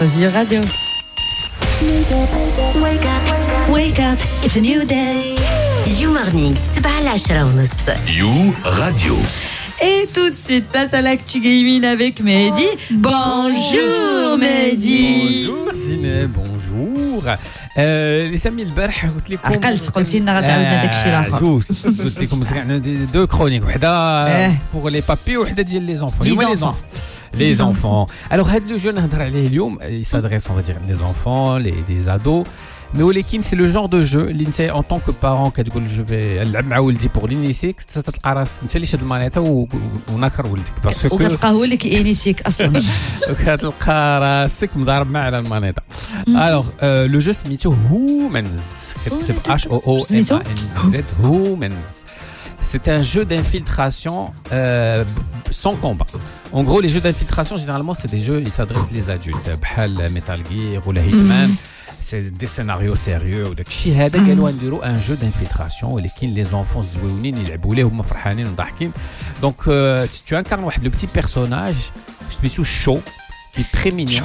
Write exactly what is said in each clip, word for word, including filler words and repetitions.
Vas-y, radio. Wake up, wake up, it's a new day. You morning, سبعة لعشرة ونص. You Radio. Et tout de suite, place à l'actu gaming avec Mehdi. Bonjour Mehdi. Bonjour Zineb, bonjour. Les amis, البارح قلت لكم عقلت قلت لنا غتعاودنا داكشي الاخر. جوج قلت لكم عندنا دو كرونيك وحده pour les papiers وحده ديال les enfants. Les les enfants. Les enfants. Alors هاد le jeu نهضر عليه اليوم, il s'adresse on va dire les enfants, les des ados. Mais ولكن c'est le genre de jeu اللي انت en tant que parent كتقول جو في نلعب مع ولدي pour l'initier تلقى راسك انت اللي شاد المانيطه وناكر ولدك باسكو وكتلقى هو اللي كينيسيك اصلا وكتلقى راسك مضارب معاه على المانيطه. الوغ لو جو سميتو هومنز كتكتب H O O M A N Z هومنز. C'est un jeu d'infiltration euh, sans combat. En gros, les jeux d'infiltration, généralement, c'est des jeux, ils s'adressent les adultes. Bhal, Metal Gear ou la Hitman. C'est des scénarios sérieux. وداكشي هذا قالوا نديروا un jeu d'infiltration ولكن les enfants زويونين يلعبوا ليه هما فرحانين وضاحكين. Donc euh, tu incarnes واحد le petit personnage سميتو شو qui est très mignon.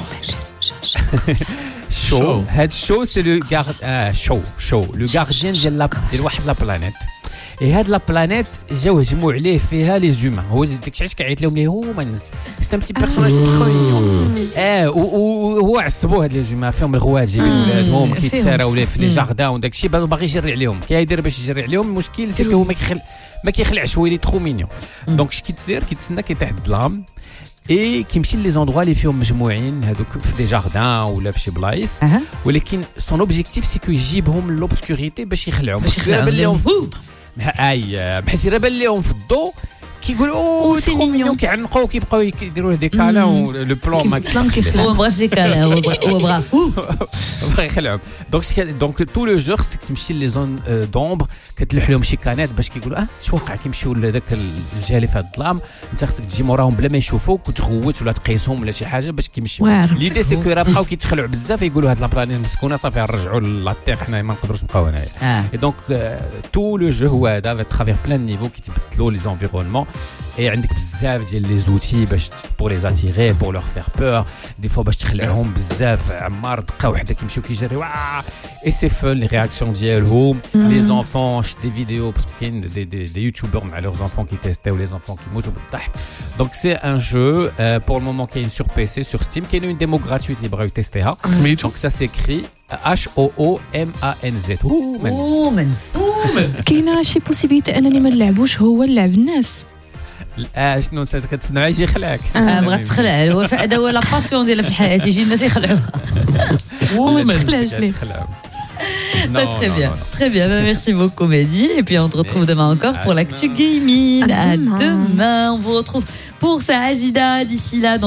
شو هاد شو c'est le garde ah شو شو le gardien ديال لا ديال واحد لا بلانيت. Et هاد لا بلانيت جاو هجموا عليه فيها لي زومان. هو داكشي علاش كيعيط لهم لي هومنز. سي ان بتي بيرسوناج ترو ميون. اه وهو عصبوا هاد لي زومان فيهم الغوات جايبين ولادهم كيتساراو ليه في لي جاردان وداكشي باغي يجري عليهم. كيدير باش يجري عليهم المشكل سي هو ما كيخل ما كيخلعش هو اللي ترو مينيون. دونك اش كيدير كيتسنى كيطيح الظلام اي كيمشي لي زوندروا اللي فيهم مجموعين هذوك في دي جاردان ولا في شي بلايص. ولكن سون اوبجيكتيف سي كو يجيبهم لوبسكوريتي باش يخلعهم باش يخلعهم لهم اي بحيث يربل لهم في الضوء كيقولوا ترو ميون كيعنقوا كيبقاو يديروا له دي كالان لو بلون ما كيخلعش هو بغاش دي كالان هو بغا بغا يخلعهم. دونك دونك تو لو جور سك تمشي لي زون دومبر كتلوح لهم شي كانات باش كيقولوا اه شو وقع كيمشيو لهذاك الجالي في الظلام انت خصك تجي موراهم بلا ما يشوفوك وتغوت ولا تقيسهم ولا شي حاجه باش كيمشيو. ليدي سي كو راه بقاو كيتخلعوا بزاف يقولوا هاد لابلانيت مسكونه صافي نرجعوا للطيق حنا ما نقدروش نبقاو هنايا. اي دونك تو لو جو هو هذا ترافير بلان نيفو كيتبدلوا لي زونفيرونمون. Et عندك بزاف ديال لي زوتي باش pour les attirer pour leur faire peur. Des fois باش تخلعهم بزاف عمار دقه وحده كيمشيو كيجريو et c'est fun les réactions ديالهم. Les enfants des vidéos parce qu'il y a des des des youtubeurs مع leurs enfants qui testaient ou les enfants qui موتوا بالضحك. Donc c'est un jeu euh, pour le moment qui est sur P C sur Steam qui est une démo gratuite اللي بغاو يتيستيها. Donc ça s'écrit H O O M A N Z هومنز. كاينه شي بوسيبيتي انني ما نلعبوش هو نلعب الناس. اه شنو انت كتسنى يجي يخلعك؟ اه بغات تخلع هو هذا هو لا باسيون ديالها في الحياه يجي الناس يخلعوها. ما تخلعش ليه. Très bien, très bien. Merci beaucoup Mehdi. Et puis on te retrouve demain encore pour l'actu gaming. À demain. On vous retrouve pour ça Agida d'ici là.